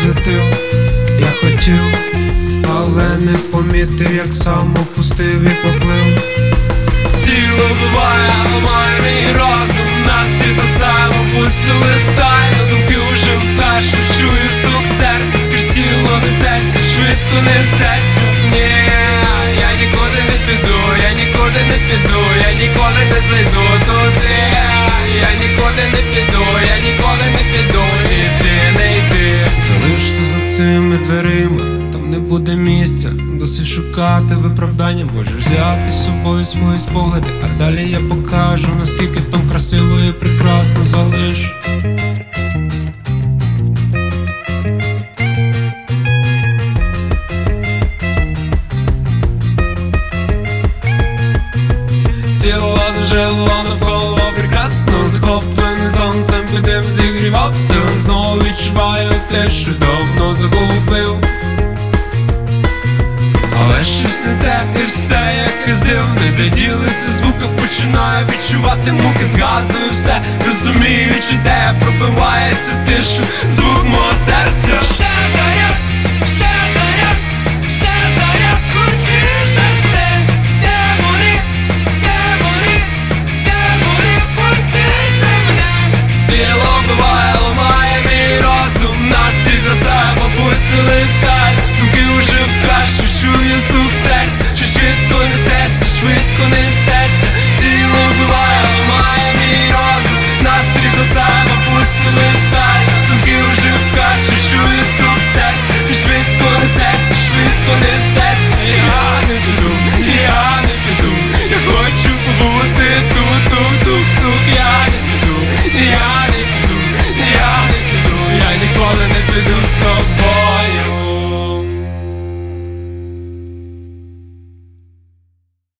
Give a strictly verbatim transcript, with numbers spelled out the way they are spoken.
позитив я хотів, але не помітив, як сам опустив і поплив. Тіло буває, ламає мій розум, настрій засає, мабуть, це летає. На думки уже вперше чую стук серця, скрізь тіло несеться, швидко несеться. Ні, я нікуди не піду, я нікуди не піду, я ніколи не зайду туди. Я нікуди не піду, я ніколи не піду, іди, не йди. Залишся за цими дверима, там не буде місця. Досить шукати виправдання, можеш взяти з собою свої спогади, а далі я покажу, наскільки там красиво і прекрасно. Залиш. Тіло зажило навколо прекрасно, захоплений сонцем, під ним зігрівався. Знову відчуваю те, що давно загубив. Але щось не те, і все якесь дивне, де ділися звуки, починаю відчувати муки. Згадую все, розуміючи, де пробивається тишу, звук мого серця. Ще заряд, ще заряд, ще заряд, крутіше сни. Демони, демони, демони, пустіть мене. Тіло вбиває, ламає мій розум, настрій засає, мабуть, це летає. Думки уже в кашу, чую стук серця, що швидко несеться, швидко несеться. Тіло вбиває, ламає мій розум, настрій засає, мабуть, це летає. Думки уже в кашу, чую стук серця, що швидко несеться, швидко несеться. Я не піду, я не піду, я хочу побути тут, тут, тут, стук.